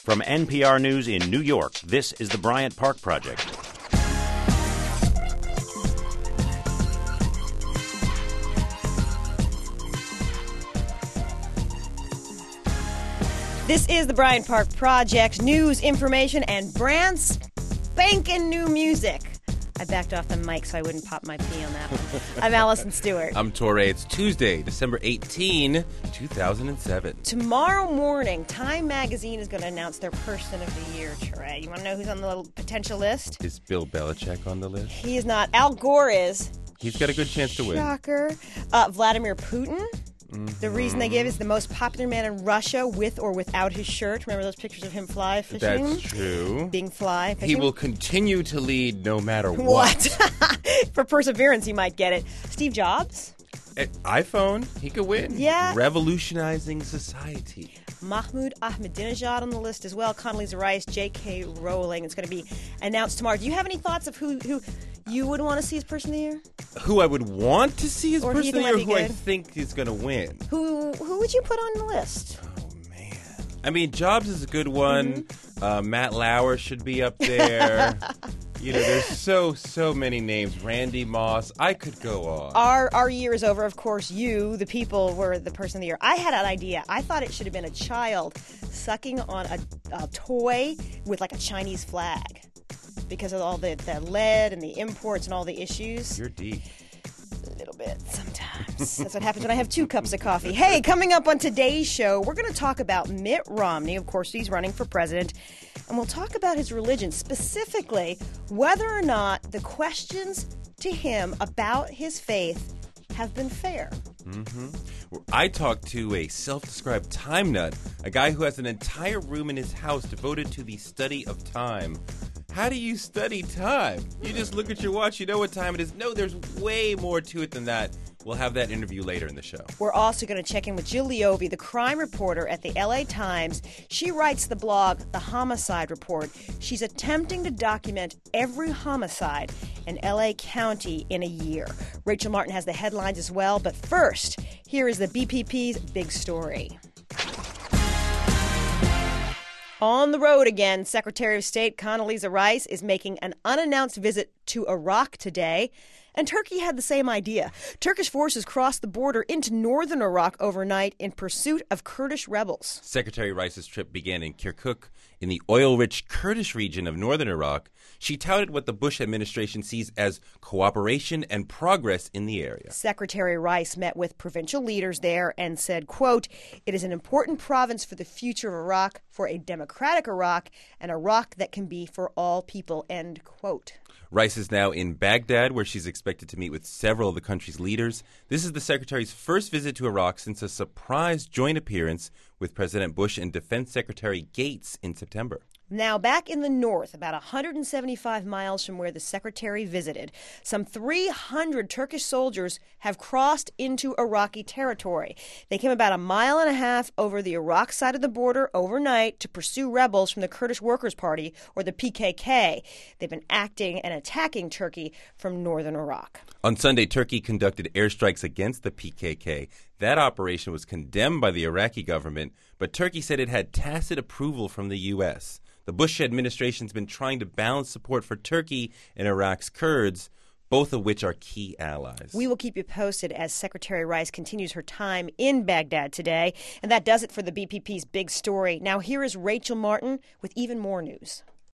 From NPR News in New York, this is the Bryant Park Project. This is the Bryant Park Project. News, information, and brand spanking new music. I backed off the mic so I wouldn't pop my pee on that one. I'm Allison Stewart. I'm Torrey. It's Tuesday, December 18, 2007. Tomorrow morning, Time Magazine is going to announce their Person of the Year, Torrey. You want to know who's on the little potential list? Is Bill Belichick on the list? He is not. Al Gore is. He's got a good chance to win. Shocker. Vladimir Putin. The reason they give is the most popular man in Russia with or without his shirt. Remember those pictures of him fly fishing? That's true. Being fly fishing? He will continue to lead no matter what. For perseverance, he might get it. Steve Jobs? iPhone, he could win. Yeah. Revolutionizing society. Mahmoud Ahmadinejad on the list as well. Condoleezza Rice, J.K. Rowling. It's going to be announced tomorrow. Do you have any thoughts of who you would want to see as Person of the Year? Who I would want to see as Person of the Year, who I good? think is going to win. Who would you put on the list? Oh, man. I mean, Jobs is a good one. Matt Lauer should be up there. You know, there's so many names. Randy Moss. I could go on. Our year is over. Of course, you, the people, were the Person of the Year. I had an idea. I thought it should have been a child sucking on a toy with like a Chinese flag because of all the lead and the imports and all the issues. You're deep. A little bit sometimes. That's what happens when I have 2 cups of coffee. Hey, coming up on today's show, we're going to talk about Mitt Romney. Of course, he's running for president. And we'll talk about his religion, specifically whether or not the questions to him about his faith have been fair. I talked to a self-described time nut, a guy who has an entire room in his house devoted to the study of time. How do you study time? You just look at your watch, you know what time it is. No, there's way more to it than that. We'll have that interview later in the show. We're also going to check in with Jill Leovy, the crime reporter at the LA Times. She writes the blog, The Homicide Report. She's attempting to document every homicide in LA County in a year. Rachel Martin has the headlines as well. But first, here is the BPP's big story. On the road again, Secretary of State Condoleezza Rice is making an unannounced visit to Iraq today. And Turkey had the same idea. Turkish forces crossed the border into northern Iraq overnight in pursuit of Kurdish rebels. Secretary Rice's trip began in Kirkuk, in the oil-rich Kurdish region of northern Iraq. She touted what the Bush administration sees as cooperation and progress in the area. Secretary Rice met with provincial leaders there and said, quote, "It is an important province for the future of Iraq, for a democratic Iraq, an Iraq that can be for all people," end quote. Rice is now in Baghdad, where she's expected to meet with several of the country's leaders. This is the secretary's first visit to Iraq since a surprise joint appearance with President Bush and Defense Secretary Gates in September. Now, back in the north, about 175 miles from where the secretary visited, some 300 Turkish soldiers have crossed into Iraqi territory. They came about 1.5 miles over the Iraq side of the border overnight to pursue rebels from the Kurdish Workers' Party, or the PKK. They've been acting and attacking Turkey from northern Iraq. On Sunday, Turkey conducted airstrikes against the PKK. That operation was condemned by the Iraqi government, but Turkey said it had tacit approval from the U.S. The Bush administration's been trying to balance support for Turkey and Iraq's Kurds, both of which are key allies. We will keep you posted as Secretary Rice continues her time in Baghdad today. And that does it for the BPP's big story. Now here is Rachel Martin with even more news.